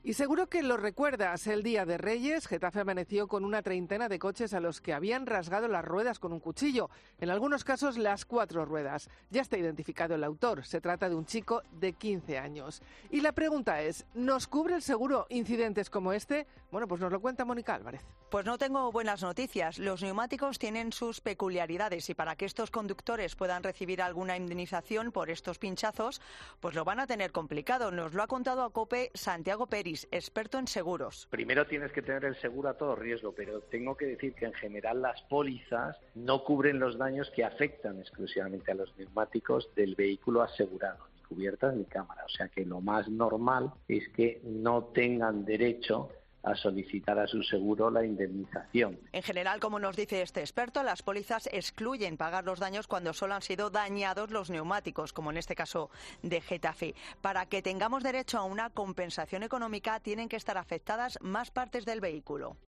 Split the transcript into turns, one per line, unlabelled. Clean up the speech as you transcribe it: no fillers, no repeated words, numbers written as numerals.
Y seguro que lo recuerdas, el día de Reyes, Getafe amaneció con una treintena de coches a los que habían rasgado las ruedas con un cuchillo, en algunos casos las 4 ruedas. Ya está identificado el autor, se trata de un chico de 15 años. Y la pregunta es, ¿nos cubre el seguro incidentes como este? Bueno, pues nos lo cuenta Mónica Álvarez.
Pues no tengo buenas noticias. Los neumáticos tienen sus peculiaridades y para que estos conductores puedan recibir alguna indemnización por estos pinchazos, pues lo van a tener complicado. Nos lo ha contado a COPE Santiago Peris, experto en seguros.
Primero tienes que tener el seguro a todo riesgo, pero tengo que decir que en general las pólizas no cubren los daños que afectan exclusivamente a los neumáticos del vehículo asegurado, ni cubiertas ni cámara. O sea que lo más normal es que no tengan derecho a solicitar a su seguro la indemnización.
En general, como nos dice este experto, las pólizas excluyen pagar los daños cuando solo han sido dañados los neumáticos, como en este caso de Getafe. Para que tengamos derecho a una compensación económica, tienen que estar afectadas más partes del vehículo.